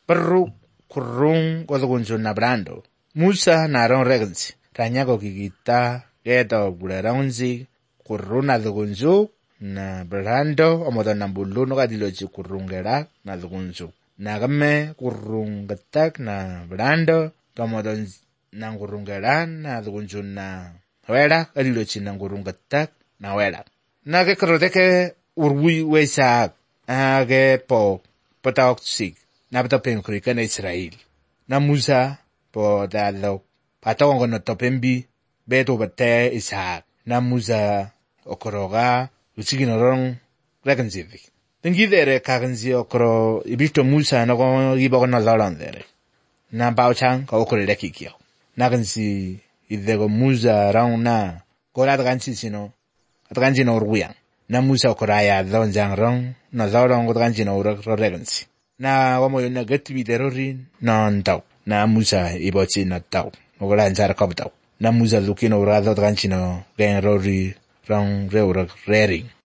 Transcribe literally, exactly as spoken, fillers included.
perru kurung kodogunjo na brando. Musa na ron regensi. Ranyako kikita geto buleraunzi kurung na dogunjo na brando omodo na buluno kadiloji kurungera na dogunjo. Nagame kurung getak na brando tomodo na kurungera na dogunjo na wera kadiloji na kurung getak na wera. Nage krodeke urwi wesa age po pataoksik na patopen kurika na Israel. Na Musa po dalo patongo no topembi beto bate Isaac. Na Musa okoroga usigi no rong regenzivi. Tengidere kagenzi okoro ibito Musa no ko ibo no lorandere. Na bauchang ka okore lekikio. Na genzi idego Musa rong na kola ganchi sino atganji no urwiang. Na Musa okoraya donjang rong na lorong atganji no regenzi. Na wamo yun getibi derorin na ndaw. Na Musa ibochi na taw. Okola njara kabtaw. Na Musa lukino urado atganji no gen rori rong reurag rering.